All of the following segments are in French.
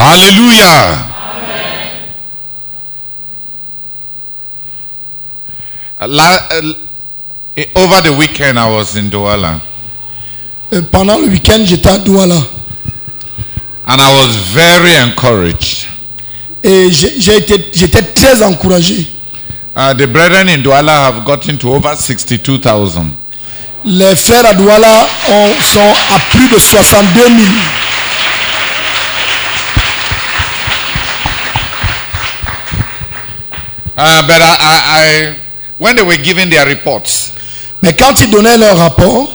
Hallelujah. Over the weekend, I was in Douala. Pendant le week-end, j'étais à Douala. And I was very encouraged. Et j'étais très encouragé. The brethren in Douala have gotten to over 62,000. Les frères à Douala sont à plus de 62 000. But when they were giving their reports, mais quand ils donnaient leur rapport,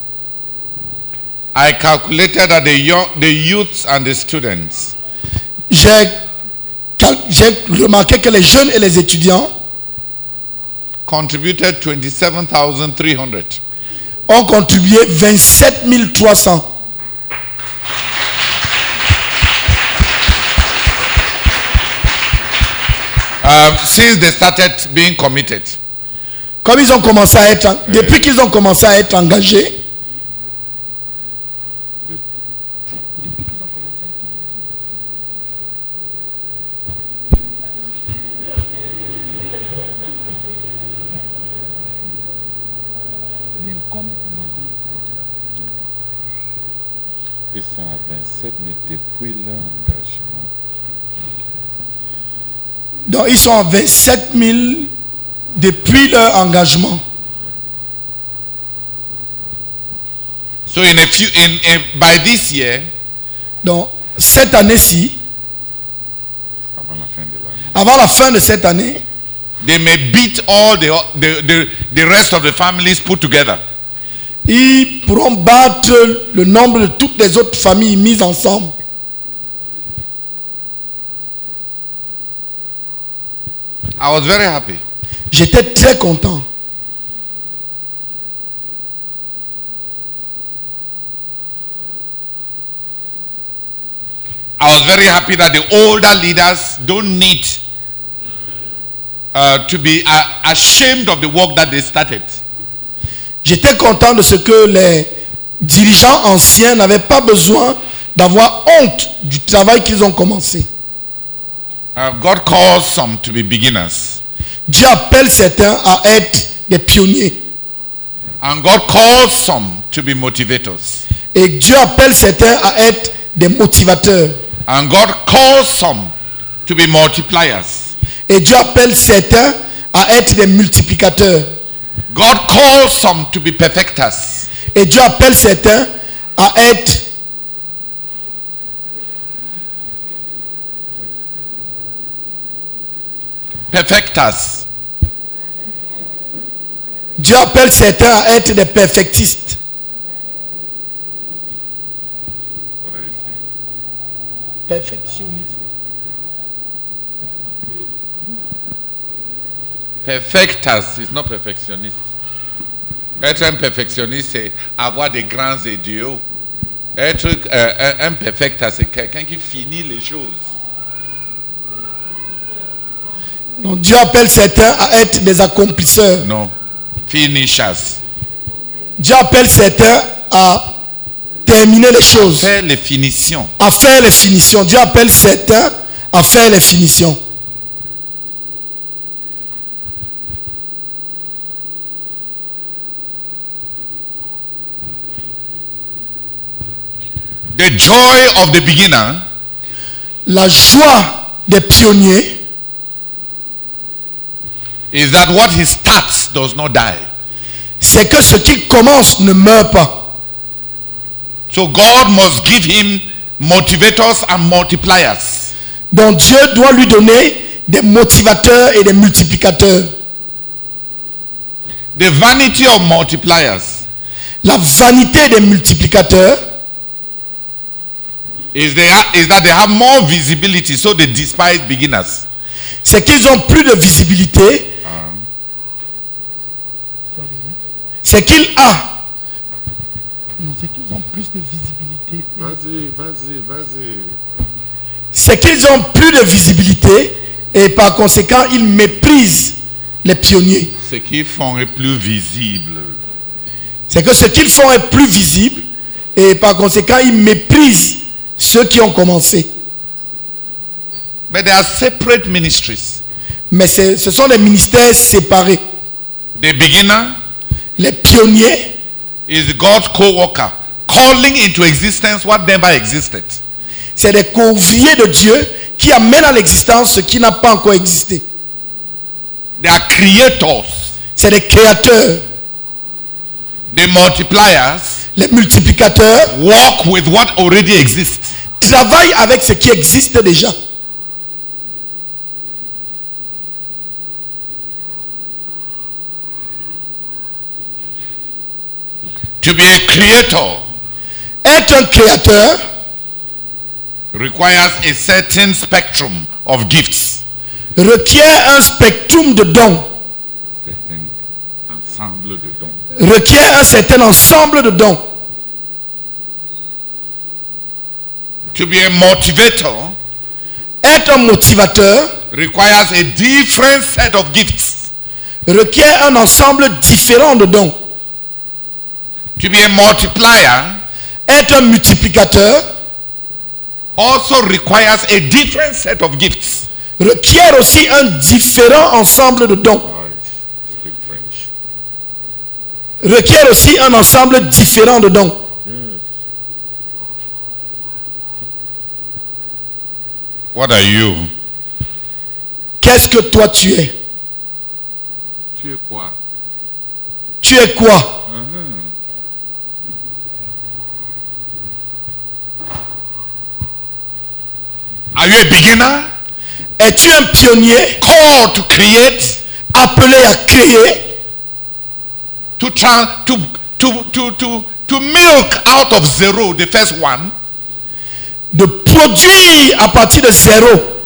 I calculated that the youths and the students, j'ai remarqué que les jeunes et les étudiants contributed 27,300. Ont contribué 27 300. Since they started being committed. Comme ils ont commencé à être, depuis qu'ils ont commencé à être engagés, Ils sont à 27 000 depuis leur engagement. Donc ils sont à 27 000 depuis leur engagement. So by this year, donc cette année-ci, avant la fin de cette année, they may beat all the rest of the families put together. Ils pourront battre le nombre de toutes les autres familles mises ensemble. I was very happy. J'étais très content. I was very happy that the older leaders don't need to be ashamed of the work that they started. J'étais content de ce que les dirigeants anciens n'avaient pas besoin d'avoir honte du travail qu'ils ont commencé. God calls some to be beginners. Dieu appelle certains à être des pionniers. And God calls some to be motivators. Et Dieu appelle certains à être des motivateurs. And God calls some to be multipliers. Et Dieu appelle certains à être des multiplicateurs. God calls some to be perfecters. Et Dieu appelle certains à être perfecters. Dieu appelle certains à être des perfectistes. What are you saying? Perfectionnistes. Perfecters is not perfectionniste. Être un perfectionniste, c'est avoir des grands idéaux. Être un perfecter, c'est quelqu'un qui finit les choses. Donc Dieu appelle certains à être des accomplisseurs. Non, finishers. Dieu appelle certains à terminer les choses. Faire les finitions. À faire les finitions. Dieu appelle certains à faire les finitions. The joy of the beginner, la joie des pionniers, is that what he starts does not die. C'est que ce qu'il commence ne meurt pas. So God must give him motivators and multipliers. Donc Dieu doit lui donner des motivateurs et des multiplicateurs. The vanity of multipliers, la vanité des multiplicateurs, is that they have more visibility, so they despise beginners. C'est qu'ils ont plus de visibilité. C'est qu'ils non, c'est qu'ils ont plus de visibilité. Vas-y. C'est qu'ils ont plus de visibilité et par conséquent ils méprisent les pionniers. Ce qu'ils font est plus visible. C'est que ce qu'ils font est plus visible et par conséquent ils méprisent ceux qui ont commencé. But they are separate ministries. Mais ce sont des ministères séparés. The beginner Les pionniers is God's co-worker, calling into existence what never existed. c'est des co-ouvriers de Dieu qui amènent à l'existence ce qui n'a pas encore existé. They are creators. C'est des créateurs. The multipliers Les multiplicateurs work with what already exists. travaillent avec ce qui existe déjà. To be a creator Être un créateur requires a certain spectrum of gifts. requiert un spectrum de dons, Certain ensemble de dons. requiert un certain ensemble de dons. To be a motivator Être un motivateur requires a different set of gifts. requiert un ensemble différent de dons. To be a multiplier Être un multiplicateur also requires a different set of gifts. requiert aussi un différent ensemble de dons. Speak French. Requiert aussi un ensemble différent de dons. What are you? Qu'est-ce que toi tu es? Tu es quoi? Tu es quoi? Are you a beginner? Es-tu un pionnier Called to create, appelé à créer, to milk out of zero the first one, de produire à partir de zéro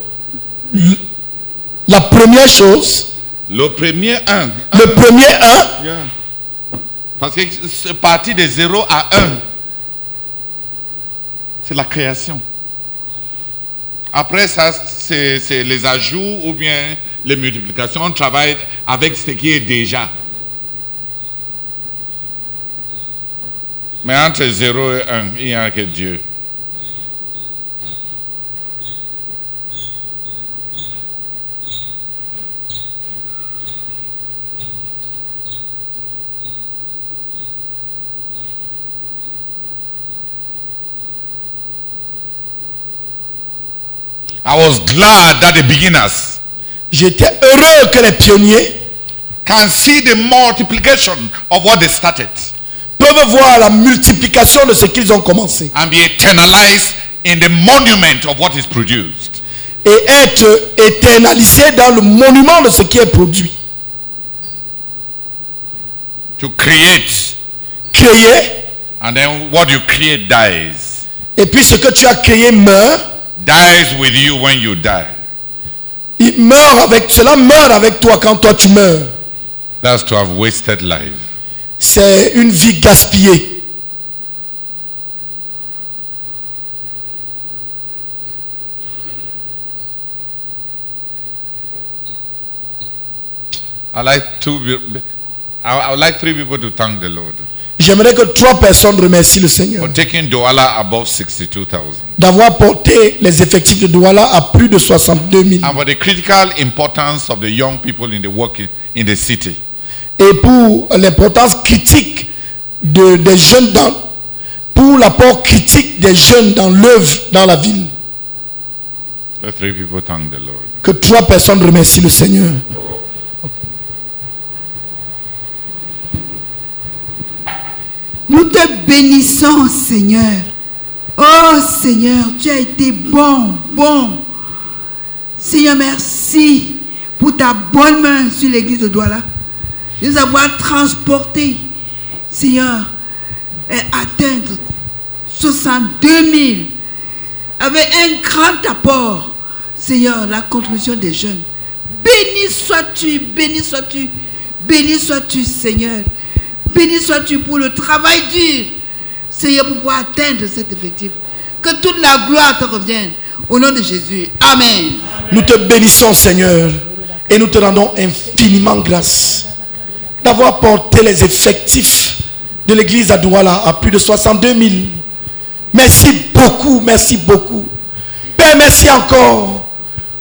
la première chose, le premier un. le premier un, Yeah. Parce que c'est parti de 0 à 1. C'est la création. Après ça, c'est les ajouts ou bien les multiplications. On travaille avec ce qui est déjà. Mais entre 0 et 1, il n'y a que Dieu. I was glad that the beginners j'étais heureux que les pionniers can see the multiplication of what they started peuvent voir la multiplication de ce qu'ils ont commencé and be eternalized in the monument of what is produced. et être éternalisés dans le monument de ce qui est produit. To create, Créer, and then what you create dies. et puis ce que tu as créé meurt. Dies with you when you die. Il meurt avec, cela meurt avec toi quand toi tu meurs. That's to have wasted life. C'est une vie gaspillée. I would like 3 people to thank the Lord J'aimerais que 3 personnes remercient le Seigneur for taking Douala above 62,000 d'avoir porté les effectifs de Douala à plus de 62 000. and for the critical importance of the young people in the work in the city. Et pour l'importance critique des jeunes pour l'apport critique des jeunes dans l'œuvre dans la ville. Let 3 people thank the Lord. Que 3 personnes remercient le Seigneur. Nous te bénissons, Seigneur. Oh Seigneur, tu as été bon. Seigneur, merci pour ta bonne main sur l'église de Douala. De nous avoir transportés, Seigneur, et atteindre 62 000 avec un grand apport, Seigneur, la contribution des jeunes. Béni sois-tu, béni sois-tu, béni sois-tu, Seigneur. Béni sois-tu pour le travail dur, Seigneur, pour pouvoir atteindre cet effectif. Que toute la gloire te revienne. Au nom de Jésus. Amen. Nous te bénissons, Seigneur, et nous te rendons infiniment grâce d'avoir porté les effectifs de l'église à Douala à plus de 62 000. Merci beaucoup, merci beaucoup. Père, merci encore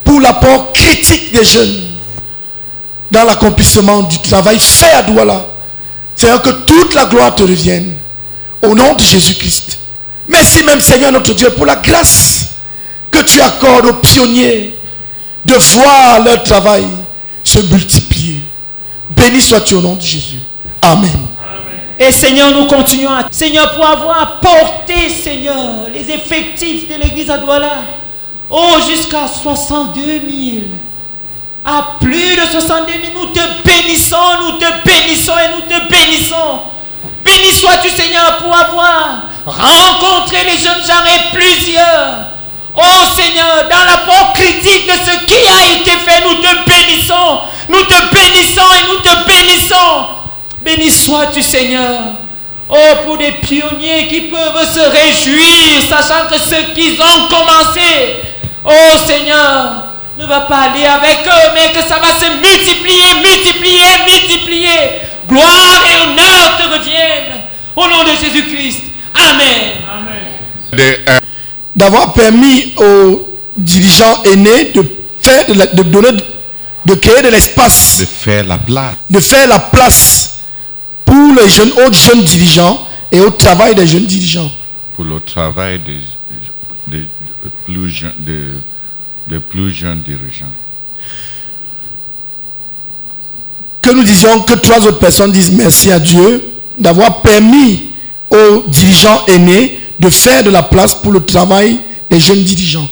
pour l'apport critique des jeunes dans l'accomplissement du travail fait à Douala. Seigneur, que toute la gloire te revienne au nom de Jésus-Christ. Merci même, Seigneur notre Dieu, pour la grâce que tu accordes aux pionniers de voir leur travail se multiplier. Béni sois-tu au nom de Jésus. Amen. Et Seigneur, nous continuons à... Seigneur, pour avoir apporté, Seigneur, les effectifs de l'église à Douala, jusqu'à 62 000. À plus de 62 000, nous te bénissons et nous te bénissons. Béni sois-tu, Seigneur, pour avoir rencontré les jeunes gens et plusieurs. Oh Seigneur, dans l'apport critique de ce qui a été fait, nous te bénissons. Nous te bénissons et nous te bénissons. Béni sois-tu, Seigneur. Oh, pour des pionniers qui peuvent se réjouir, sachant que ce qu'ils ont commencé, oh Seigneur, ne va pas aller avec eux, mais que ça va se multiplier. Gloire et honneur te reviennent. Au nom de Jésus-Christ. Amen. D'avoir permis aux dirigeants aînés de créer de l'espace, De faire la place. de faire la place pour les autres jeunes dirigeants et au travail des jeunes dirigeants. Pour le travail des plus jeunes dirigeants. Que nous disions que 3 autres personnes disent merci à Dieu d'avoir permis aux dirigeants aînés de faire de la place pour le travail des jeunes dirigeants.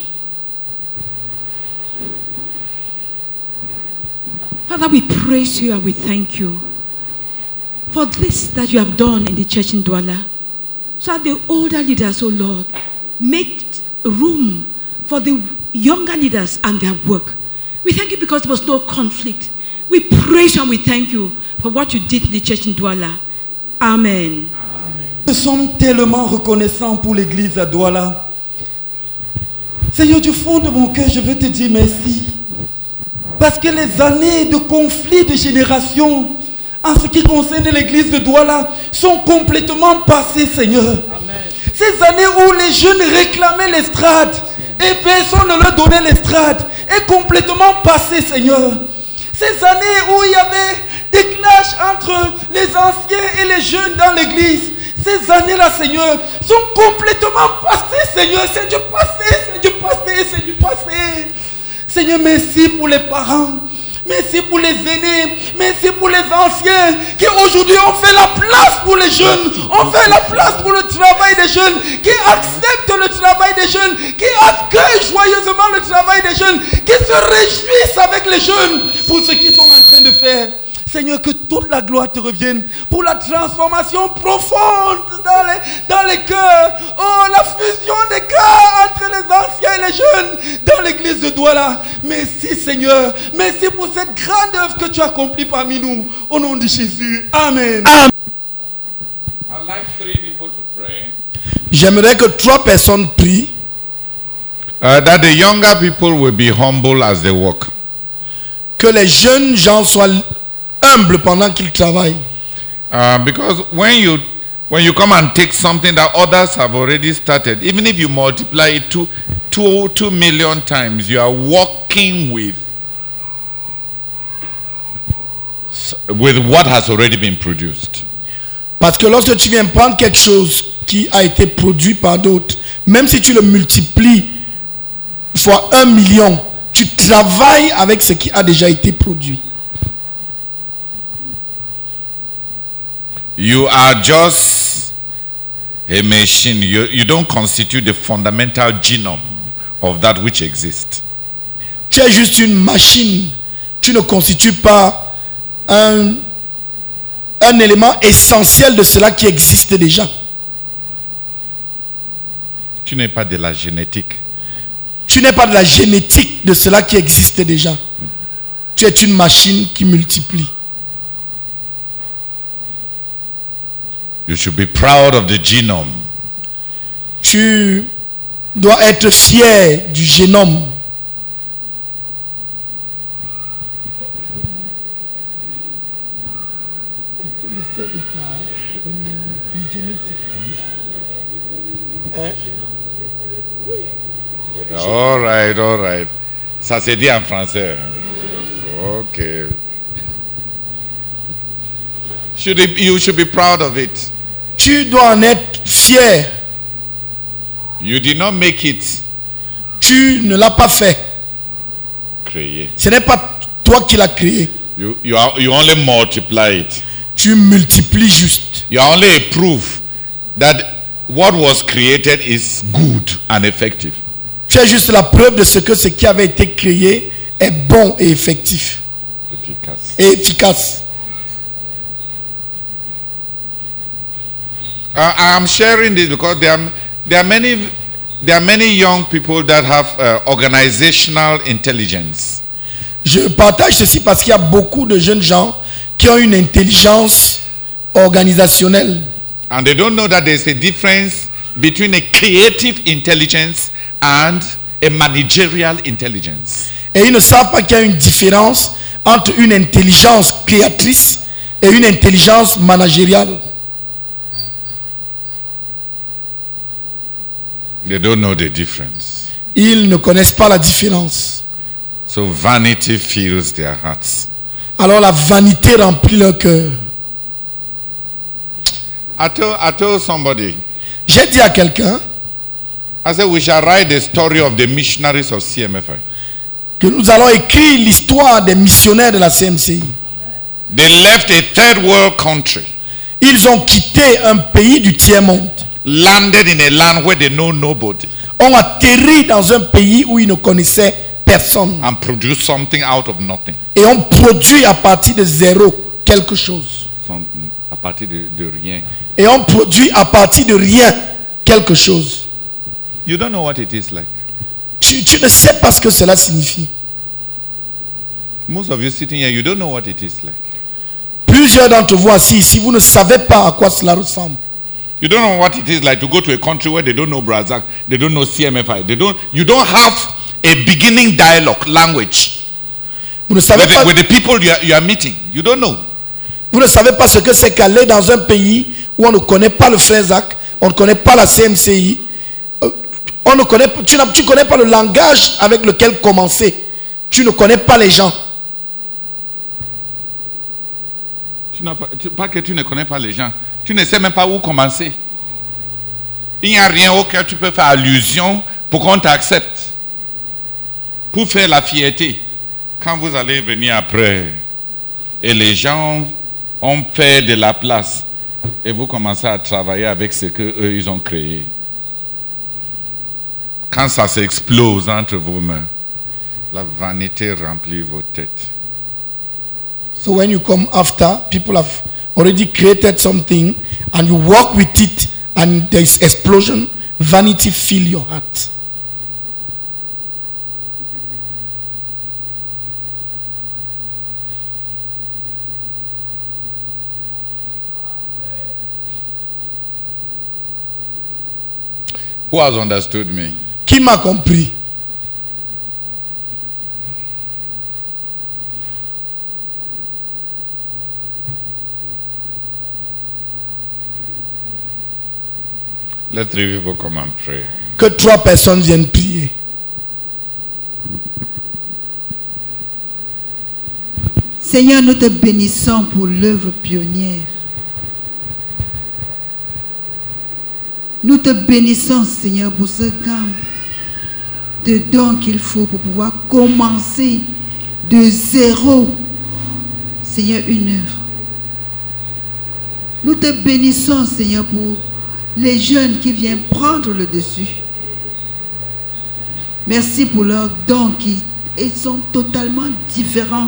Father, we praise you and we thank you for this that you have done in the church in Douala. So that the older leaders, oh Lord, make room for the younger leaders and their work. We thank you because there was no conflict. We praise you and we thank you for what you did in the church in Douala. Amen. Nous sommes tellement reconnaissants pour l'église à Douala. Seigneur, du fond de mon cœur, je veux te dire merci. Parce que les années de conflit de génération en ce qui concerne l'église de Douala sont complètement passées, Seigneur. Amen. Ces années où les jeunes réclamaient l'estrade et personne ne leur donnait l'estrade est complètement passée, Seigneur. Ces années où il y avait des clashs entre les anciens et les jeunes dans l'église, ces années-là, Seigneur, sont complètement passées, Seigneur. C'est du passé, c'est du passé, c'est du passé. Seigneur, merci pour les parents. Merci pour les aînés. Merci pour les anciens qui aujourd'hui ont fait la place pour les jeunes. Ont fait la place pour le travail des jeunes. Qui acceptent le travail des jeunes. Qui accueillent joyeusement le travail des jeunes. Qui se réjouissent avec les jeunes pour ce qu'ils sont en train de faire. Seigneur, que toute la gloire te revienne pour la transformation profonde dans les cœurs. Oh, la fusion des cœurs entre les anciens et les jeunes dans l'église de Douala. Merci Seigneur. Merci pour cette grande œuvre que tu as accomplie parmi nous. Au nom de Jésus. Amen. Amen. I'd like 3 people to pray. J'aimerais que 3 personnes prient. That the younger people will be humble as they work. Que les jeunes gens soient humbles pendant qu'ils travaillent. Because when you come and take something that others have already started, even if you multiply it 2 million times, you are working with what has already been produced. Parce que lorsque tu viens prendre quelque chose qui a été produit par d'autres, même si tu le multiplies fois 1 million, tu travailles avec ce qui a déjà été produit. You are just a machine. You don't constitute the fundamental genome of that which exists. Tu es juste une machine. Tu ne constitues pas un élément essentiel de cela qui existe déjà. Tu n'es pas de la génétique. Tu n'es pas de la génétique de cela qui existe déjà. Tu es une machine qui multiplie. You should be proud of the genome. Tu dois être fier du génome. All right. Ça se dit en français. Ok. You should be proud of it. Tu dois en être fier. You did not make it. Tu ne l'as pas fait. Créé. Ce n'est pas toi qui l'as créé. You only multiply it. Tu multiplies juste. You are only a proof that what was created is good and effective. Tu es juste la preuve de ce que ce qui avait été créé est bon et effectif. Efficace. Et efficace. I'm sharing this because there are many young people that have organizational intelligence. Je partage ceci parce qu'il y a beaucoup de jeunes gens qui ont une intelligence organisationnelle. And they don't know that there's a difference between a creative intelligence and a managerial intelligence. Et ils ne savent pas qu'il y a une différence entre une intelligence créatrice et une intelligence managériale. They don't know the difference. Ils ne connaissent pas la différence. So vanity fills their hearts. Alors la vanité remplit leur cœur. I told somebody, J'ai dit à quelqu'un I said we shall write the story of the missionaries of CMFI. que nous allons écrire l'histoire des missionnaires de la CMCI. They left a third world country, Ils ont quitté un pays du tiers-monde. landed in a land where they know nobody, Ont atterri dans un pays où ils ne connaissaient personne. and produced something out of nothing. Et ont produit à partir de zéro quelque chose. À partir de rien. Et ont produit à partir de rien quelque chose. You don't know what it is like. Tu ne sais pas ce que cela signifie. Most of you sitting here, you don't know what it is like. Plusieurs d'entre vous assis ici, vous ne savez pas à quoi cela ressemble. You don't know what it is like to go to a country where they don't know Brazak, they don't know CMFI, you don't have a beginning dialogue language Vous ne savez pas, with the people you are meeting. You don't know. vous ne savez pas ce que c'est qu'aller dans un pays où on ne connaît pas le frère Zach, on ne connaît pas la CMCI, on ne connaît, tu ne connais pas le langage avec lequel commencer. Tu ne connais pas les gens. Pas que tu ne connais pas les gens, tu ne sais même pas où commencer. Il n'y a rien auquel tu peux faire allusion pour qu'on t'accepte. Pour faire la fierté. Quand vous allez venir après et les gens ont fait de la place et vous commencez à travailler avec ce qu'eux ils ont créé. Quand ça s'explose entre vos mains, la vanité remplit vos têtes. So when you come after, people have already created something and you work with it and there is explosion, vanity fill your heart. Who has understood me? Qui m'a compris? Let 3 people come and pray. Que 3 personnes viennent prier. Seigneur, nous te bénissons pour l'œuvre pionnière. Nous te bénissons, Seigneur, pour ce gamme de dons qu'il faut pour pouvoir commencer de zéro, Seigneur, une œuvre. Nous te bénissons, Seigneur, pour les jeunes qui viennent prendre le dessus. Merci pour leurs dons qui sont totalement différents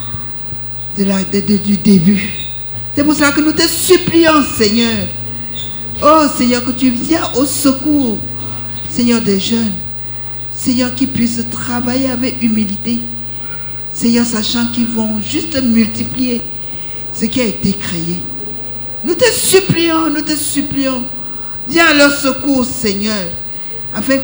du début. C'est pour cela que nous te supplions, Seigneur. Oh Seigneur, que tu viens au secours, Seigneur, des jeunes. Seigneur, qui puissent travailler avec humilité. Seigneur, sachant qu'ils vont juste multiplier ce qui a été créé. Nous te supplions, nous te supplions. Viens à leur secours, Seigneur, afin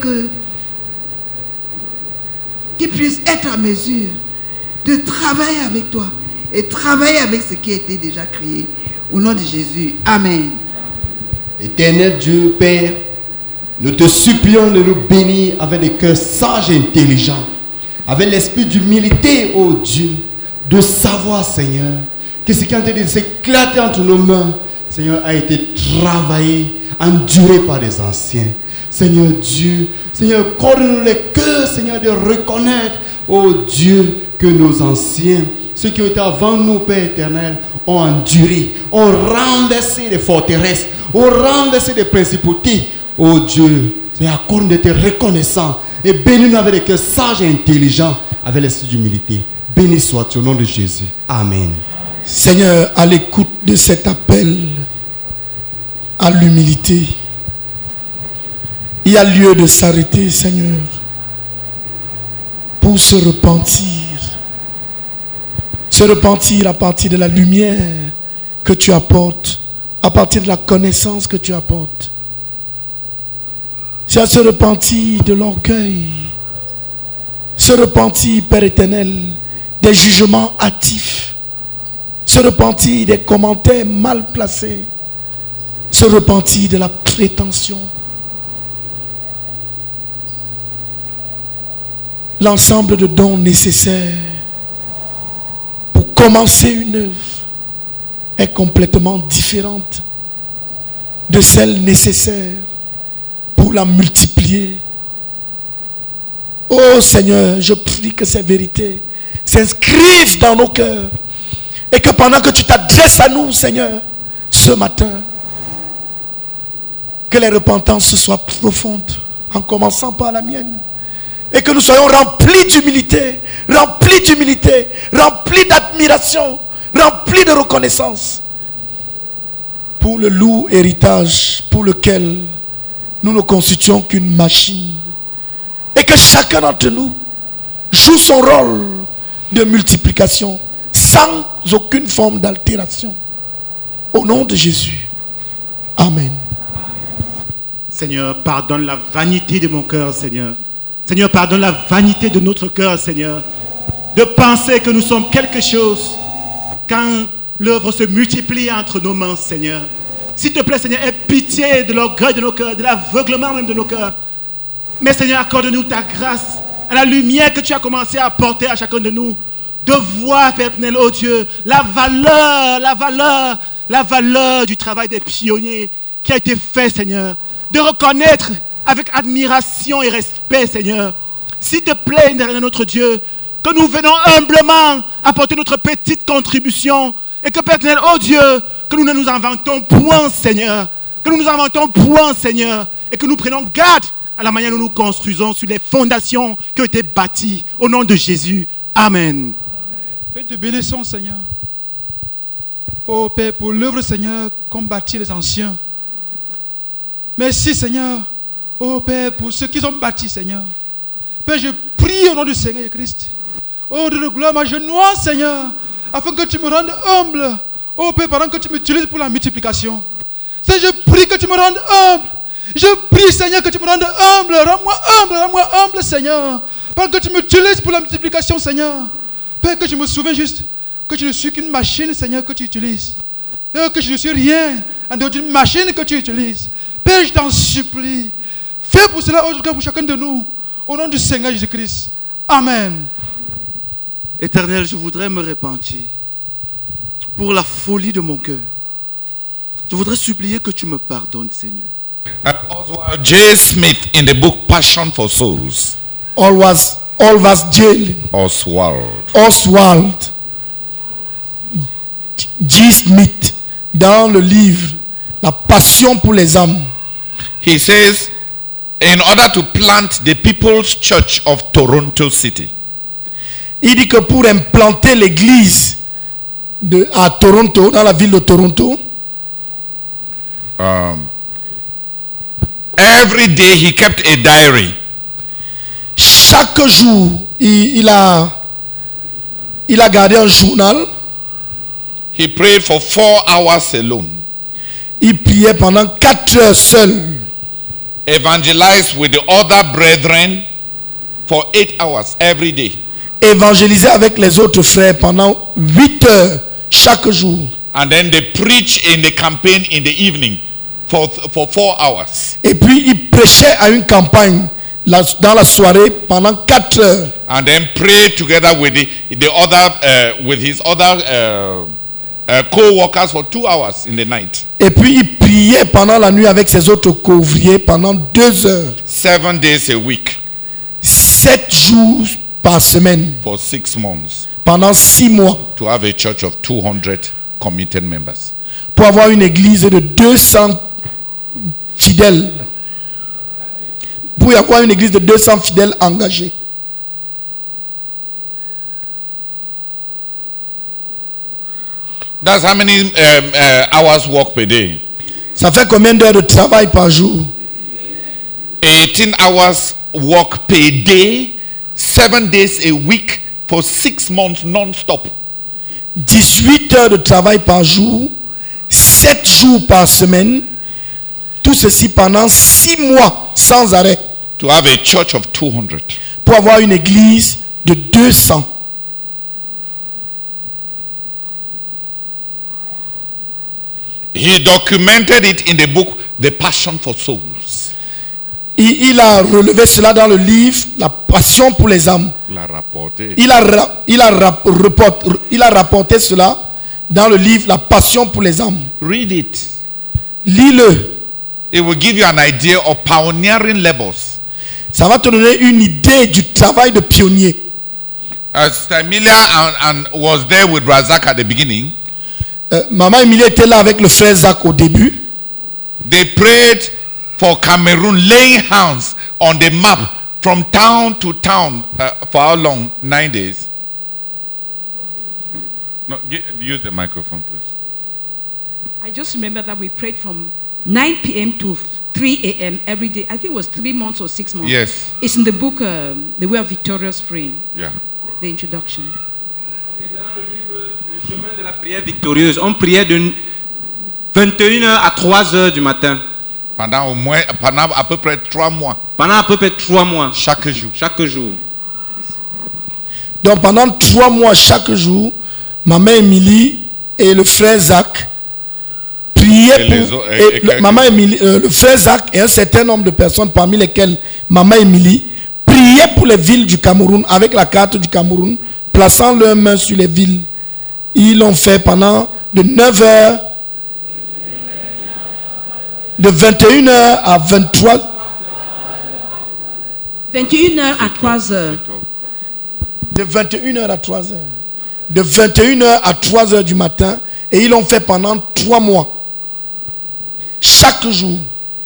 qu'ils puissent être à mesure de travailler avec toi et travailler avec ce qui a été déjà créé. Au nom de Jésus. Amen. Éternel Dieu, Père, nous te supplions de nous bénir avec des cœurs sages et intelligents, avec l'esprit d'humilité, oh Dieu, de savoir, Seigneur, que ce qui est en train de s'éclater entre nos mains, Seigneur, a été travaillé, enduré par les anciens. Seigneur Dieu, Seigneur, accorde-nous les cœurs, Seigneur, de reconnaître, oh Dieu, que nos anciens, ceux qui ont été avant nous, Père éternel, ont enduré, ont renversé les forteresses, ont renversé les principautés. Oh Dieu, Seigneur, accorde-nous d'être reconnaissants et bénis-nous avec des cœurs sages et intelligents, avec l'esprit d'humilité. Béni sois-tu au nom de Jésus. Amen. Seigneur, à l'écoute de cet appel à l'humilité, il y a lieu de s'arrêter, Seigneur, pour se repentir. Se repentir à partir de la lumière que tu apportes, à partir de la connaissance que tu apportes. C'est à se repentir de l'orgueil, se repentir, Père éternel, des jugements hâtifs, se repentir des commentaires mal placés, se repentir de la prétention. L'ensemble de dons nécessaires pour commencer une œuvre est complètement différente de celle nécessaire pour la multiplier. Oh Seigneur, je prie que ces vérités s'inscrivent dans nos cœurs et que pendant que tu t'adresses à nous, Seigneur, ce matin, que les repentances soient profondes, en commençant par la mienne. Et que nous soyons remplis d'humilité, remplis d'admiration, remplis de reconnaissance pour le lourd héritage pour lequel nous ne constituons qu'une machine. Et que chacun d'entre nous joue son rôle de multiplication sans aucune forme d'altération. Au nom de Jésus. Amen. Seigneur, pardonne la vanité de mon cœur, Seigneur. Seigneur, pardonne la vanité de notre cœur, Seigneur, de penser que nous sommes quelque chose quand l'œuvre se multiplie entre nos mains, Seigneur. S'il te plaît, Seigneur, aie pitié de l'orgueil de nos cœurs, de l'aveuglement même de nos cœurs. Mais Seigneur, accorde-nous ta grâce, à la lumière que tu as commencé à apporter à chacun de nous, de voir, Père éternel, oh Dieu, la valeur du travail des pionniers qui a été fait, Seigneur, de reconnaître avec admiration et respect, Seigneur. S'il te plaît, éternel notre Dieu, que nous venons humblement apporter notre petite contribution et que, Père éternel, oh Dieu, que nous ne nous inventons point, Seigneur, et que nous prenons garde à la manière dont nous construisons sur les fondations qui ont été bâties. Au nom de Jésus, Amen. Et te bénissons, Seigneur. Oh Père, pour l'œuvre, Seigneur, qu'ont bâti les anciens. Merci, Seigneur. Oh Père, pour ceux qui ont bâti, Seigneur. Père, je prie au nom du Seigneur Christ. Oh, de gloire, ma genoux, Seigneur, afin que tu me rendes humble. Oh Père, pendant que tu m'utilises pour la multiplication. Seigneur, je prie que tu me rendes humble. Je prie, Seigneur, que tu me rendes humble. Rends-moi humble, Seigneur. Pendant que tu m'utilises pour la multiplication, Seigneur. Père, que je me souviens juste que je ne suis qu'une machine, Seigneur, que tu utilises. Père, que je ne suis rien en dehors d'une machine que tu utilises. Père, je t'en supplie. Fais pour cela aujourd'hui pour chacun de nous. Au nom du Seigneur Jésus-Christ. Amen. Éternel, je voudrais me repentir pour la folie de mon cœur. Je voudrais supplier que tu me pardonnes, Seigneur. Oswald J. Smith in the book Passion for Souls. Oswald J. Smith, dans le livre La Passion pour les âmes. He says, in order to plant the People's Church of Toronto City, il dit que pour implanter l'église à Toronto, dans la ville de Toronto, every day he kept a diary. Chaque jour, il a gardé un journal. He prayed for 4 hours alone. Il priait pendant 4 heures seul. Evangelized with the other brethren for 8 hours every day. Évangéliser avec les autres frères pendant 8 heures chaque jour. And then they preach in the campaign in the evening for 4 hours. Et puis il prêchait à une campagne dans la soirée pendant 4 heures. And then pray together with the other with his other co-workers for 2 hours in the night. Et puis il priait pendant la nuit avec ses autres co-ouvriers pendant 2 heures. 7 days a week 7 jours par semaine for 6 months pendant 6 mois to have a church of 200 committed members. pour avoir une église de 200 fidèles. Pour y avoir une église de 200 fidèles engagés. That's how many hours work per day? Ça fait combien d'heures de travail par jour? 18 hours work per day, 7 days a week for 6 months non-stop. 18 heures de travail par jour, 7 jours par semaine, tout ceci pendant 6 mois sans arrêt. To have a church of 200. Pour avoir une église de 200. He documented it in the book The Passion for Souls. Il a relevé cela dans le livre La Passion pour les âmes. Il a rapporté. Il a rapporté cela dans le livre La Passion pour les âmes. Read it. Lis-le. It will give you an idea of pioneering labors. Ça va te donner une idée du travail de pionnier. Sister Emilia and was there with Razak at the beginning. Maman Emilie était là avec le frère Zach au début. They prayed for Cameroon, laying hands on the map from town to town for how long? 9 days. No, use the microphone, please. I just remember that we prayed from 9 p.m. to 3 a.m. every day. I think it was 3 months or 6 months. Yes. It's in the book, The Way of Victorious Praying. Yeah. The introduction. Le chemin de la prière victorieuse. On priait de 21h à 3h du matin. Pendant à peu près 3 mois. Pendant à peu près 3 mois. Chaque jour. Chaque jour. Donc pendant 3 mois chaque jour, maman Émilie et le frère Zach priaient le frère Zach et un certain nombre de personnes parmi lesquelles maman Émilie priaient pour les villes du Cameroun avec la carte du Cameroun, plaçant leurs mains sur les villes. Ils l'ont fait pendant de 9h, de 21h à 23h. 21h à 3h. De 21h à 3h. De 21h à 3h du matin. Et ils l'ont fait pendant 3 mois. Chaque jour.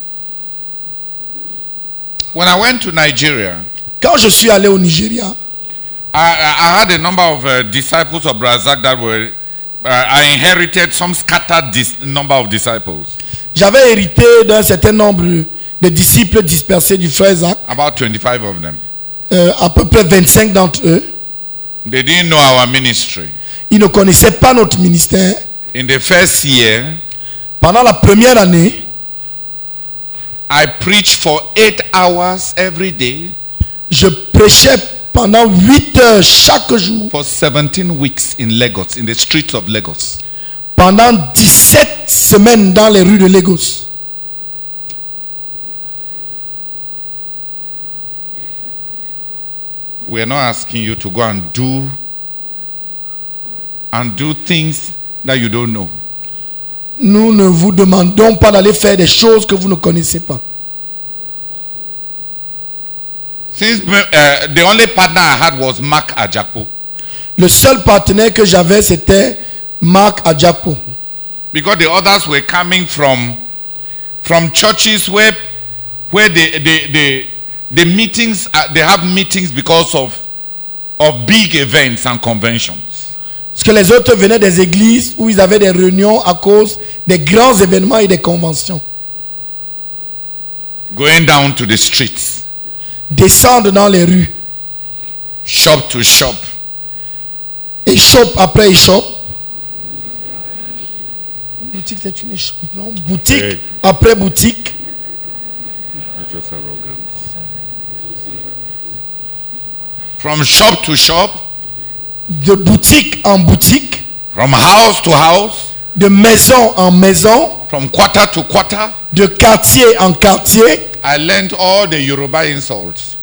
When I went to Nigeria, quand je suis allé au Nigeria, I had a number of disciples of Razak that were, I inherited some scattered number of disciples. J'avais hérité d'un certain nombre de disciples dispersés du frère Zach. About 25 of them. À peu près 25 d'entre eux. They didn't know our ministry. Ils ne connaissaient pas notre ministère. In the first year, pendant la première année, I preached for 8 hours every day. Je prêchais pendant 8 heures chaque jour. For 17 weeks in Lagos, in the streets of Lagos. Pendant 17 semaines dans les rues de Lagos. We are not asking you to go and do things that you don't know. Nous ne vous demandons pas d'aller faire des choses que vous ne connaissez pas. Since the only partner I had was Mark Ajakpo. Le seul partenaire que j'avais c'était Mark Ajakpo. Because the others were coming from churches where the meetings they have meetings because of big events and conventions. Parce que les autres venaient des églises où ils avaient des réunions à cause des grands événements et des conventions. Going down to the streets. Descendre dans les rues. Shop to shop. Échoppe après échoppe. Boutique, c'est une échoppe, non? Boutique après boutique. From shop to shop. De boutique en boutique. From house to house. De maison en maison. From quarter to quarter. De quartier en quartier. I learned all the Yoruba insults.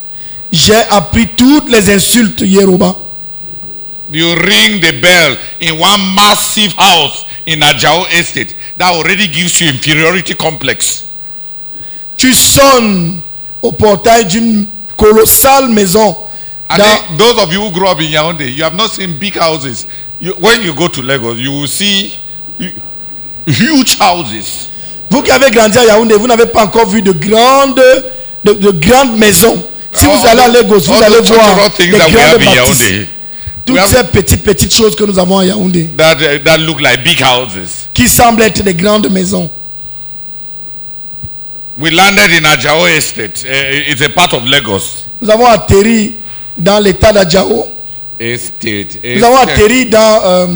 J'ai appris toutes les insultes Yoruba. You ring the bell in one massive house in Ajao Estate. That already gives you inferiority complex. Tu sonnes au portail d'une colossale maison. And then, those of you who grew up in Yaoundé, you have not seen big houses. When you go to Lagos, you will see huge houses. Vous qui avez grandi à Yaoundé, vous n'avez pas encore vu de grandes maisons. Si vous allez à Lagos, vous allez voir des grandes bâtisses. Toutes ces petites choses que nous avons à Yaoundé. That look like big houses. Qui semblent être des grandes maisons. We landed in Ajao Estate. It's a part of Lagos. Nous avons atterri dans l'état d'Ajao. Estate. Nous avons atterri dans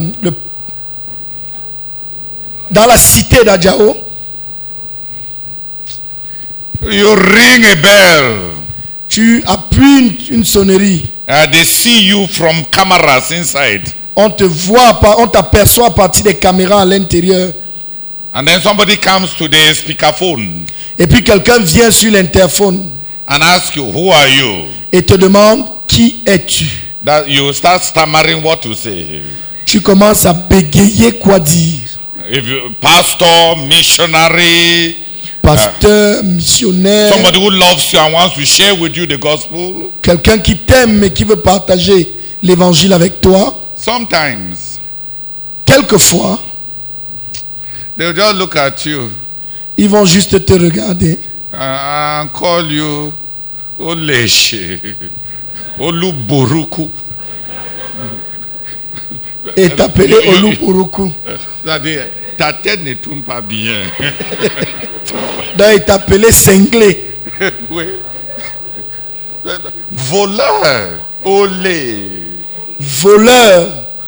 la cité d'Ajao. You ring a bell. Tu appuies une sonnerie. They see you from cameras inside. On te voit, on t'aperçoit à partir des caméras à l'intérieur. And then somebody comes to the speakerphone. Et puis quelqu'un vient sur l'interphone. And ask you, who are you? Et te demande, qui es-tu? That you start stammering what to say. Tu commences à bégayer quoi dire. If you, pastor, missionary, pasteur, missionnaire, somebody who loves you and wants to share with you the gospel. Quelqu'un qui t'aime et qui veut partager l'évangile avec toi. Sometimes, quelquefois, they'll just look at you. Ils vont juste te regarder. And call you Oleshe, Oluburuku. Et t'appeler Oluburuku. C'est-à-dire, ta tête ne tourne pas bien. Donc il t'appelait cinglé. Oui. Voleur. Olé. Voleur.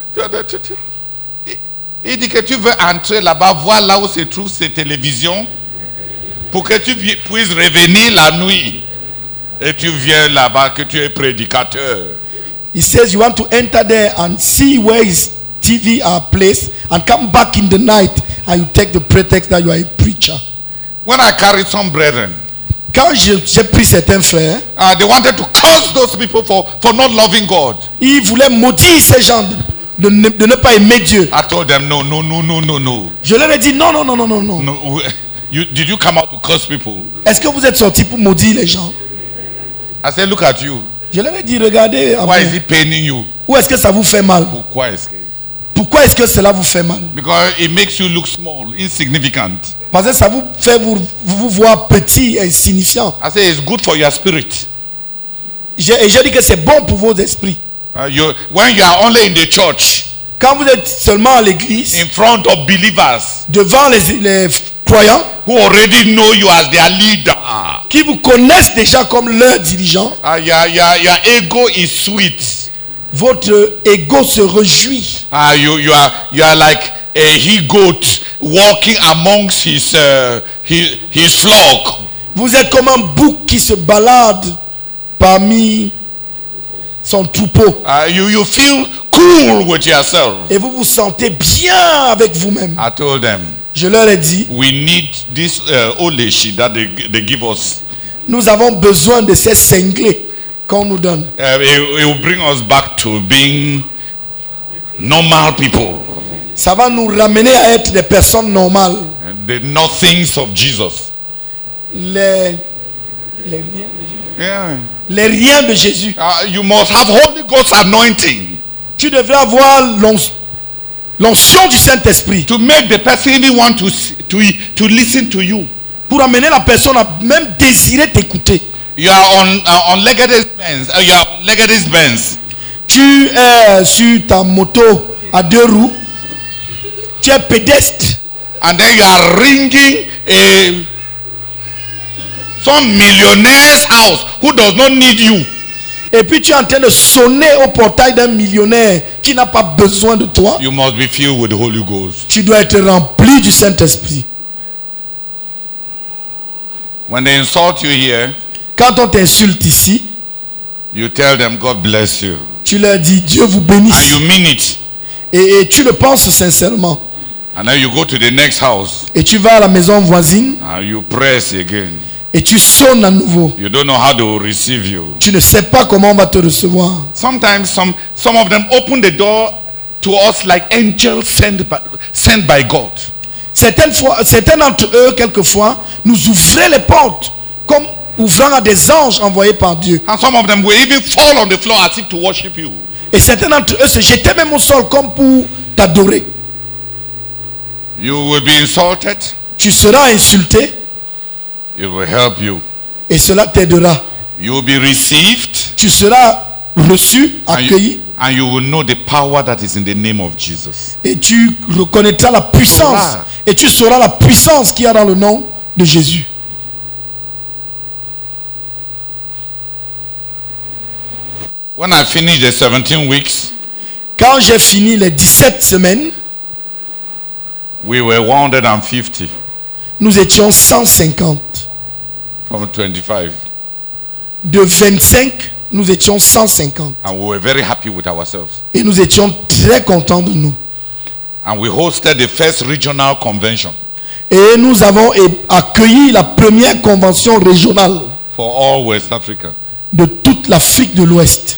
Il dit que tu veux entrer là-bas, voir là où se trouvent ces télévisions, pour que tu puisses revenir la nuit. Et tu viens là-bas que tu es prédicateur. He says you want to enter there and see where his TV are placed and come back in the night and you take the pretext that you are a preacher. When I carried some brethren, quand j'ai pris certains frères, they wanted to curse those people for not loving God. Ils voulaient maudire ces gens de ne pas aimer Dieu. I told them no. Je leur ai dit non. Did you come out to curse people? Est-ce que vous êtes sortis pour maudire les gens? I said, look at you. Je leur ai dit, regardez. Why is it paining you? Où est-ce que ça vous fait mal? Pourquoi est-ce que cela vous fait mal? Because it makes you look small, insignificant. Parce que ça vous fait vous voir petit, insignifiant. I say it's good for your spirit. Et je dis que c'est bon pour vos esprits. When you are only in the church, quand vous êtes seulement à l'église, in front of believers, devant les croyants, who already know you as their leader, qui vous connaissent déjà comme leur dirigeant, your ego is sweet. Votre ego se réjouit. You are like a he-goat walking amongst his flock. Vous êtes comme un bouc qui se balade parmi son troupeau. You feel cool with yourself. Et vous vous sentez bien avec vous-même. I told them. Je leur ai dit, we need this oleshi that they give us. Nous avons besoin de ces cinglés qu'on nous donne. It will bring us back to being normal people. Ça va nous ramener à être des personnes normales. The nothings of Jesus. Les riens de Jésus. You must have Holy Ghost anointing. Tu devrais avoir l'onction du Saint-Esprit. To make the person even want to listen to you. Pour amener la personne à même désirer t'écouter. You are on Legacy Benz. Tu es sur ta moto à 2 roues. Tu es pédestre. And then you are ringing some millionaire's house who does not need you. Et puis tu es en train de sonner au portail d'un millionnaire qui n'a pas besoin de toi. You must be filled with the Holy Ghost. Tu dois être rempli du Saint-Esprit. When they insult you here, quand on t'insulte ici, you tell them God bless you. Tu leur dis Dieu vous bénisse. And you mean it. Et tu le penses sincèrement. And then you go to the next house. Et tu vas à la maison voisine. And you press again. Et tu sonnes à nouveau. You don't know how they will receive you. Tu ne sais pas comment on va te recevoir. Sometimes some of them open the door to us like angels sent by God. Certains d'entre eux, quelquefois, nous ouvraient les portes comme ouvrant à des anges envoyés par Dieu. And some of them will even fall on the floor as if to worship you. Et certains d'entre eux se jetaient même au sol comme pour t'adorer. You will be insulted. Tu seras insulté. It will help you. Et cela t'aidera. You will be received. Tu seras reçu, accueilli. And you will know the power that is in the name of Jesus. Et tu reconnaîtras la puissance. Et tu sauras la puissance qu'il y a dans le nom de Jésus. When I finished the 17 weeks, quand j'ai fini les 17 semaines, we were 150. Nous étions 150. From 25. De 25, nous étions 150. And we were very happy with ourselves. Et nous étions très contents de nous. And we hosted the first regional convention. Et nous avons accueilli la première convention régionale. For all West Africa. De toute l'Afrique de l'Ouest.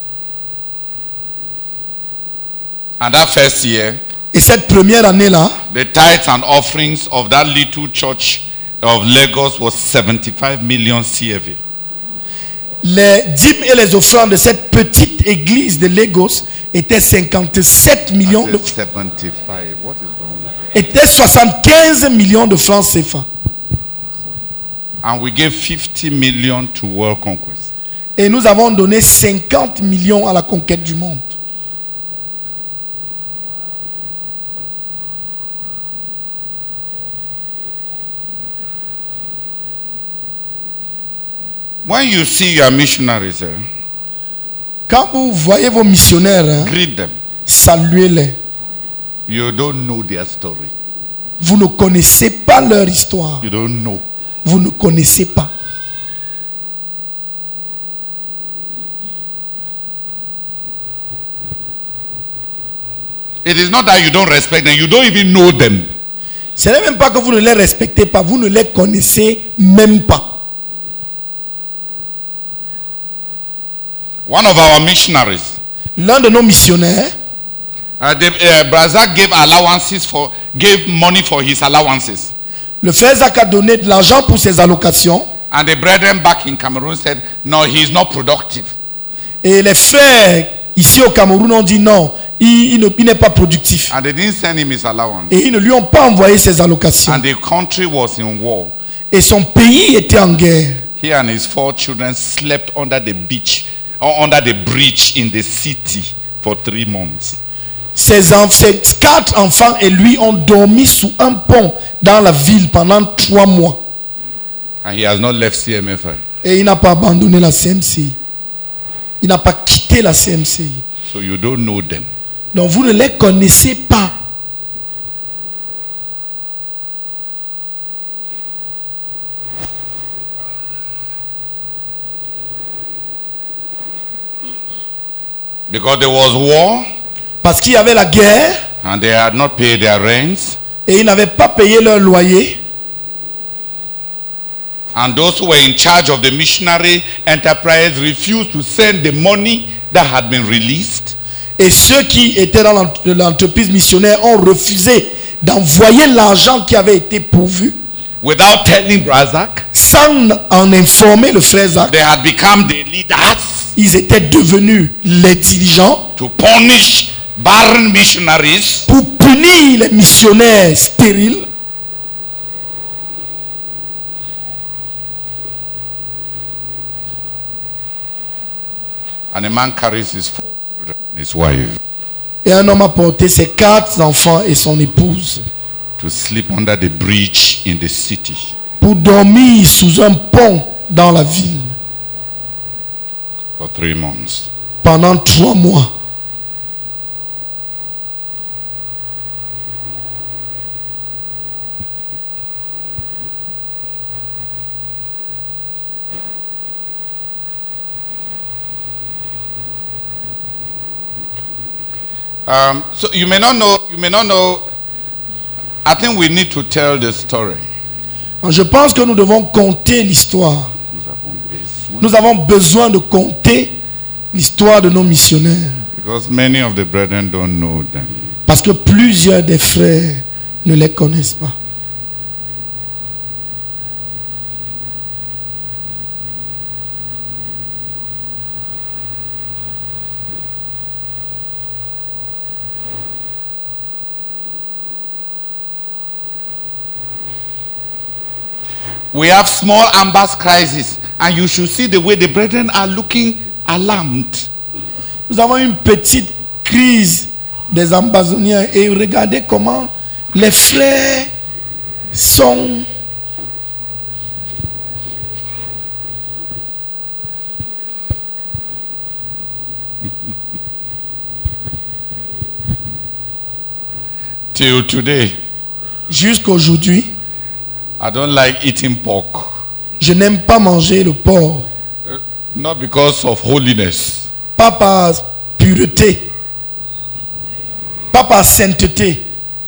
And that first year, et cette première année-là, the tithes and offerings of that little church of Lagos was 75 million CFA. Les dîmes et les offrandes de cette petite église de Lagos étaient 57 millions de francs. 75. What is wrong? Étaient 75 millions de francs CFA. And we gave 50 million to World Conquest. Et nous avons donné 50 millions à la conquête du monde. When you see your missionaries, quand vous voyez vos missionnaires, greet them. Saluez-les. You don't know their story. Vous ne connaissez pas leur histoire. You don't know. Vous ne connaissez pas. It is not that you don't respect them, you don't even know them. Ce n'est même pas que vous ne les respectez pas, vous ne les connaissez même pas. One of our missionaries, l'un de nos missionnaires, Brazak gave money for his allowances. Le frère Zach a donné de l'argent pour ses allocations. And the brethren back in Cameroon said, no, he is not productive. Et les frères ici au Cameroun ont dit non, il n'est pas productif. And they didn't send him his allowance. Et ils ne lui ont pas envoyé ses allocations. And the country was in war. Et son pays était en guerre. He and his 4 children slept under the beach, or under the bridge in the city for 3 months. Ses 4 enfants et lui ont dormi sous un pont dans la ville pendant 3 mois. And he has not left CMFI. Et il n'a pas abandonné la CMCI. Il n'a pas quitté la CMCI. So you don't know them. Donc vous ne les connaissez pas. Because there was war. Parce qu'il y avait la guerre. And they had not paid their rents. Et ils n'avaient pas payé leur loyer. And those who were in charge of the missionary enterprise refused to send the money that had been released. Et ceux qui étaient dans l'entreprise missionnaire ont refusé d'envoyer l'argent qui avait été pourvu. Without telling Brazak. Sans en informer le frère Zach. They had become the leaders. Ils étaient devenus les dirigeants. To punish barren missionaries. Pour punir les missionnaires stériles. And a man carries his 4 children and his wife. Et un homme a porté ses 4 enfants et son épouse. To sleep under the bridge in the city. Pour dormir sous un pont dans la ville. For 3 months. Pendant 3 mois. So you may not know. I think we need to tell the story. Je pense que nous devons compter l'histoire. Nous avons besoin de compter l'histoire de nos missionnaires. Because many of the brethren don't know them. Parce que plusieurs des frères ne les connaissent pas. We have small ambas crisis, and you should see the way the brethren are looking alarmed. Nous avons une petite crise des ambazoniens et regardez comment les frères sont till today. Jusqu'aujourd'hui. I don't like eating pork. Je n'aime pas manger le porc. Not because of holiness. Pas par pureté. Pas par sainteté.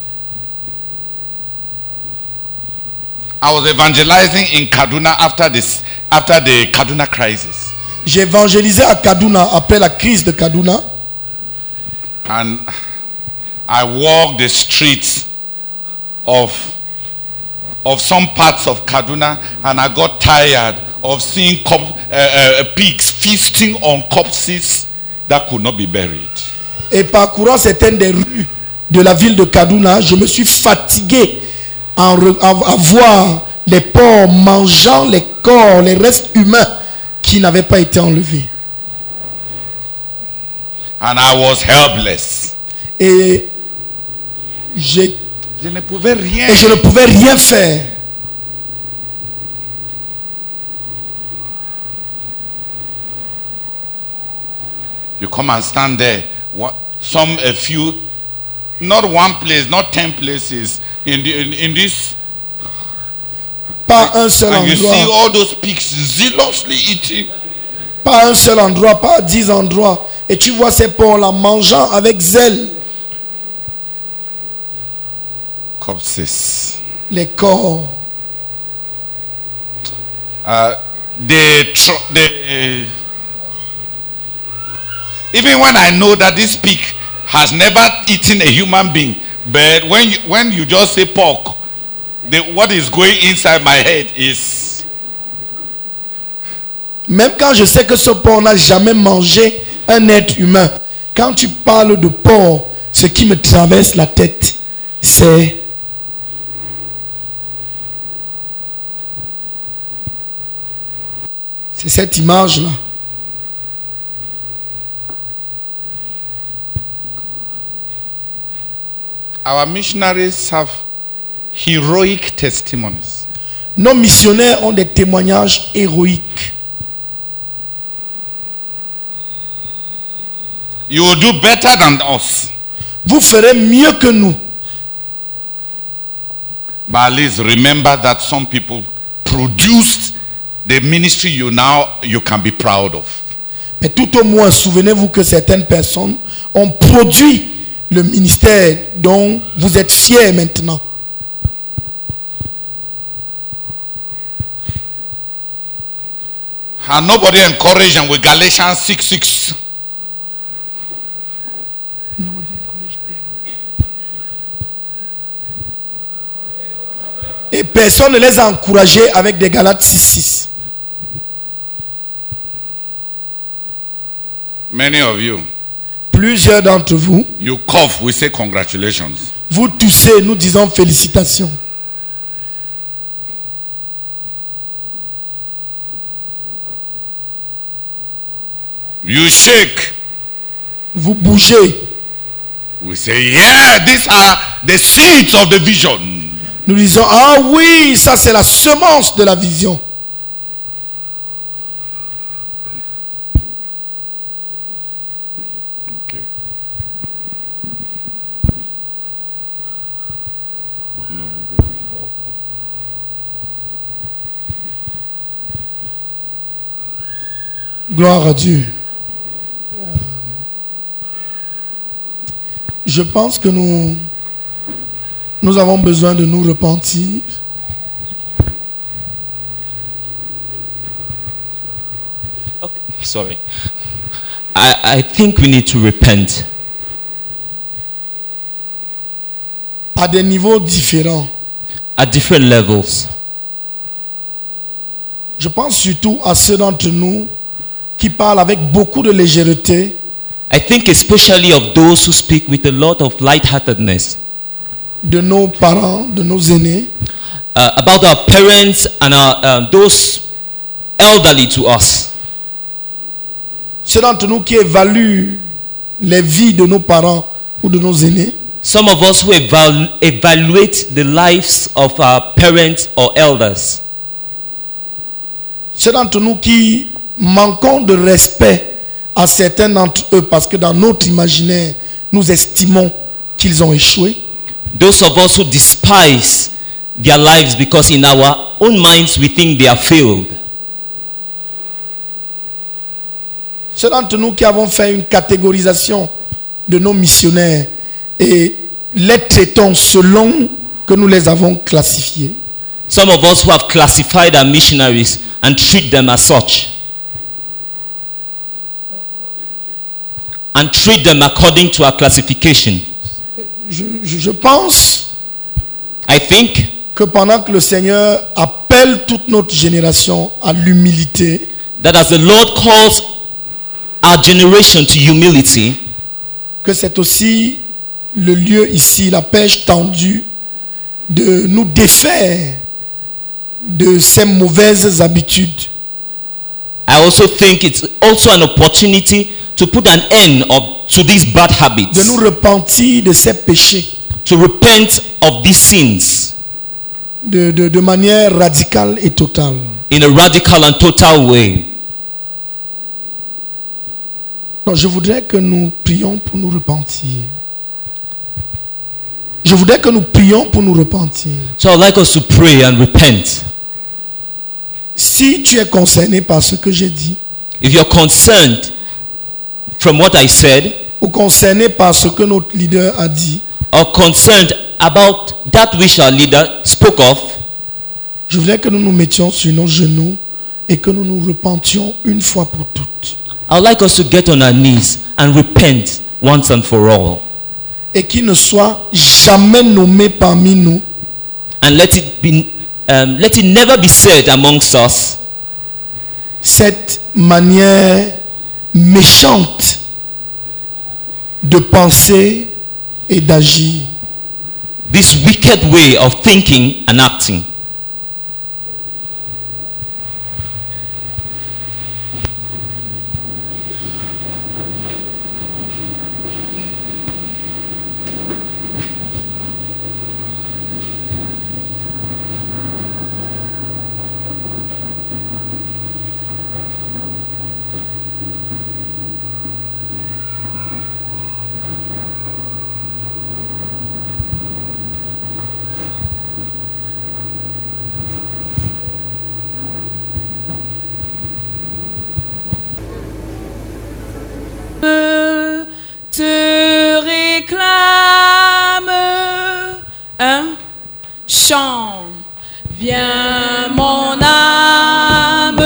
I was evangelizing in Kaduna after the Kaduna crisis. J'ai évangélisé à Kaduna après la crise de Kaduna. And I walked the streets of some parts of Kaduna, and I got tired of seeing pigs feasting on corpses that could not be buried. Et parcourant certaines des rues de la ville de Kaduna, je me suis fatigué à voir les porcs mangeant les corps, les restes humains qui n'avaient pas été enlevés. And I was helpless. Et je ne pouvais rien. Et je ne pouvais rien faire. You come and stand there. A few, not one place, not 10 places in this. Pas un seul endroit. And you see all those pigs zealously eating. Pas un seul endroit, pas 10 endroits. Et tu vois ces porcs là mangeant avec zèle. Corpses. Les corps. Even when I know that this pig has never eaten a human being, but when you just say pork, what is going inside my head is. Même quand je sais que ce porc n'a jamais mangé un être humain, quand tu parles de porc, ce qui me traverse la tête, c'est cette image-là. Our missionaries have heroic testimonies. Nos missionnaires ont des témoignages héroïques. You will do better than us. Vous ferez mieux que nous. But at least remember that some people produced the ministry you can be proud of. Mais tout au moins, souvenez-vous que certaines personnes ont produit le ministère dont vous êtes fiers maintenant. And nobody encouraged them with Galatians 6:6. Et personne ne les a encouragés avec des Galates 6:6. Many of you. Plusieurs d'entre vous. You cough, we say congratulations. Vous toussez, nous disons félicitations. You shake. Vous bougez. We say, yeah, these are the seeds of the vision. Nous disons, ah oui, ça c'est la semence de la vision. Okay. No. Gloire à Dieu. Je pense que nous avons besoin de nous repentir sorry. I think we need to repent. À des niveaux différents. At different levels. Je pense surtout à ceux d'entre nous qui parlent avec beaucoup de légèreté. I think especially of those who speak with a lot of lightheartedness. De nos parents, de nos aînés. About our parents and those elderly to us. Ceux d'entre nous qui évaluent les vies de nos parents ou de nos aînés. Some of us who evaluate the lives of our parents or elders. Ceux d'entre nous qui manquons de respect à certains d'entre eux parce que dans notre imaginaire, nous estimons qu'ils ont échoué. Those of us who despise their lives because in our own minds we think they have failed. Ceux d'entre nous qui avons fait une catégorisation de nos missionnaires et les traitons selon que nous les avons classifiés. Some of us who have classified our missionaries and treat them as such. And treat them according to our classification. Je pense I think que pendant que le Seigneur appelle toute notre génération à l'humilité, that as the Lord calls our generation to humility, que c'est aussi le lieu ici, la perche tendue, de nous défaire de ces mauvaises habitudes. I also think it's also an opportunity to put an end to these bad habits. De nous repentir de ces péchés. To repent of these sins. De manière radicale et totale. In a radical and total way. Donc je voudrais que nous prions pour nous repentir. Je voudrais que nous prions pour nous repentir. So I'd like us to pray and repent. Si tu es concerné par ce que j'ai dit, if you're concerned from what I said, ou concerné par ce que notre leader a dit, or concerned about that which our leader spoke of, je voudrais que nous nous mettions sur nos genoux et que nous nous repentions une fois pour toutes. I'd like us to get on our knees and repent once and for all. Et qu'il ne soit jamais nommé parmi nous. And let it never be said amongst us. Cette manière méchante de penser et d'agir. This wicked way of thinking and acting. Te réclame un chant. Viens mon âme,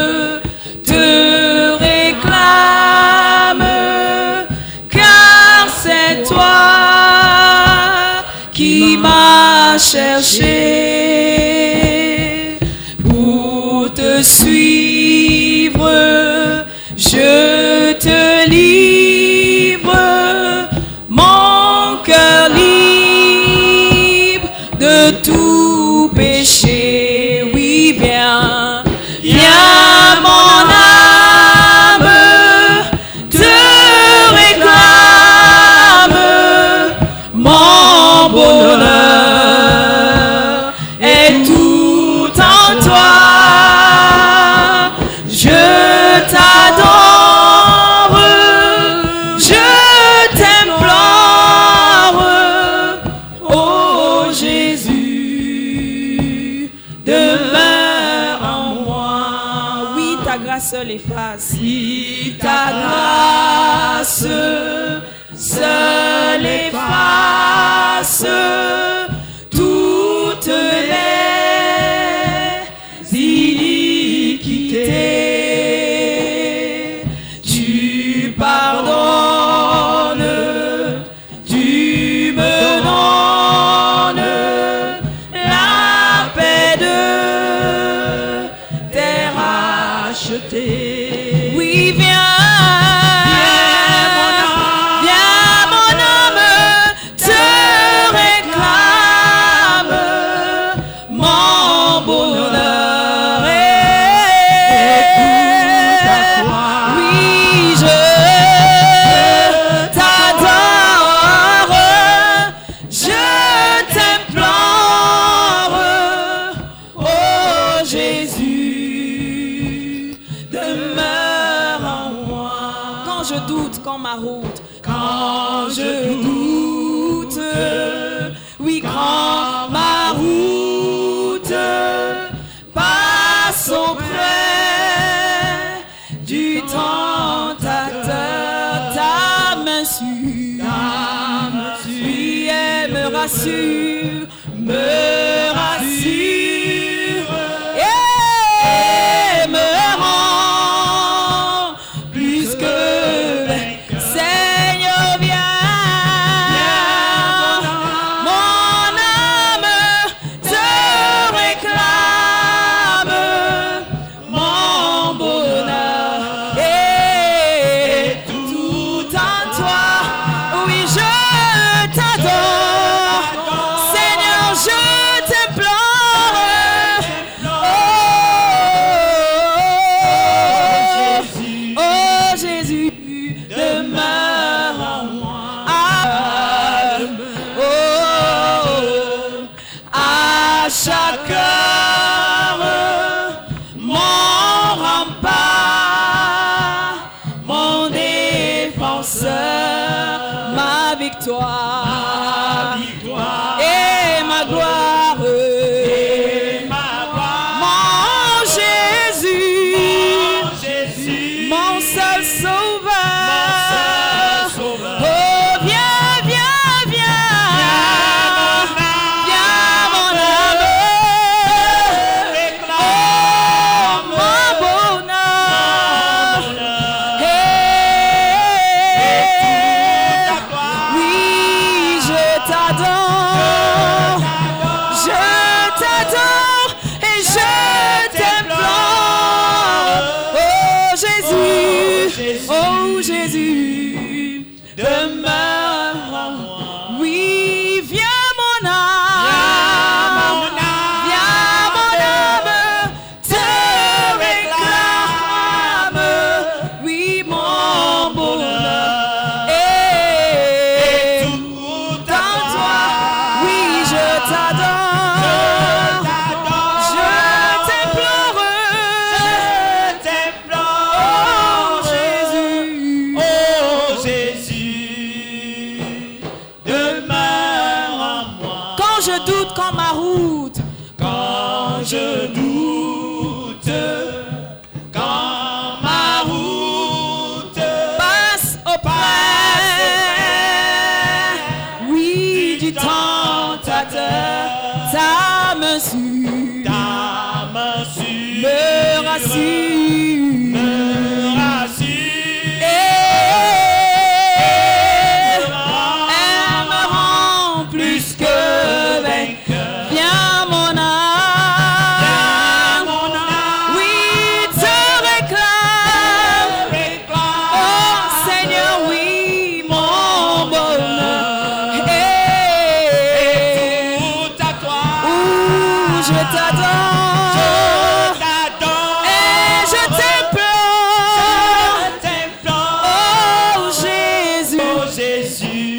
te réclame, car c'est toi qui m'as cherché pour te suivre. Je te livre, mon cœur libre de tout péché. Oui, viens, viens mon âme, te réclame, mon bonheur est tout en toi. doute quand ma route, quand je doute, oui, quand ma route passe auprès du tentateur, ta main sûre, oui, elle me rassure, et me rend plus que Seigneur, viens, mon âme te réclame, mon bonheur est tout en toi, oui, je t'adore, Seigneur, je t'implore, oh Jésus, demeure en moi, à chaque heure, mon rempart, mon défenseur, ma victoire, et ma gloire, mon Jésus, mon seul sauveur, oh viens, viens, viens, viens mon âme, oh mon bonheur, oui, je t'adore, et je t'implore, oh Jésus, demeure en moi, oui, viens mon âme, te réclame, oui, mon bonheur est tout en toi, oui, je t'adore, je t'implore, oh Jésus, demeure en moi. Quand je doute, quand ma route, quand je doute, quand ma route passe auprès, oui, du tentateur, ta main sûre, me rassure, elle me rend plus que vainqueur. Viens mon âme, oui, te réclame, oh Seigneur, oui, mon bonheur est tout à toi, je t'adore, et je t'implore, oh Jésus,